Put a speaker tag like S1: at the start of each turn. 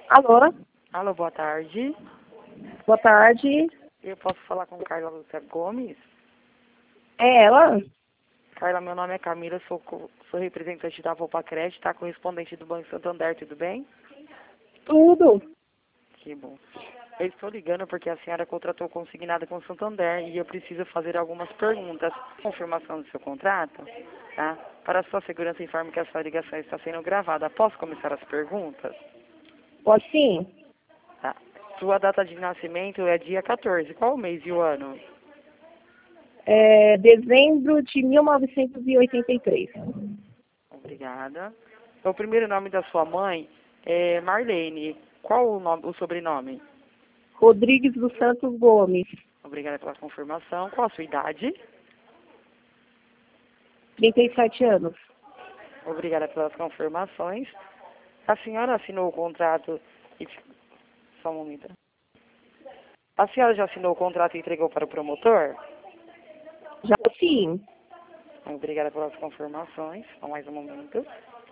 S1: Alô,
S2: Alô, boa tarde.
S1: boa tarde.
S2: Eu posso falar com Carla Lúcia Gomes?
S1: É ela?
S2: Carla, meu nome é Camila, sou representante da Volpa Crédito, tá? Correspondente do Banco Santander, tudo bem?
S1: Tudo.
S2: Que bom. Eu estou ligando porque a senhora contratou consignada com o Santander e eu preciso fazer algumas perguntas. Confirmação do seu contrato, tá? Para sua segurança, informe que a sua ligação está sendo gravada. Posso começar as perguntas?
S1: Pode sim.
S2: Tá. Sua data de nascimento é dia 14. Qual o mês e o ano?
S1: É dezembro de 1983.
S2: Obrigada. O primeiro nome da sua mãe é Marlene. Qual o sobrenome?
S1: Rodrigues dos Santos Gomes,
S2: Obrigada pela confirmação. Qual a sua idade?
S1: 37 anos.
S2: Obrigada pelas confirmações. A senhora assinou o contrato e... Só um momento. A senhora já assinou o contrato e entregou para o promotor?
S1: Já sim.
S2: Obrigada pelas confirmações. Só mais um momento.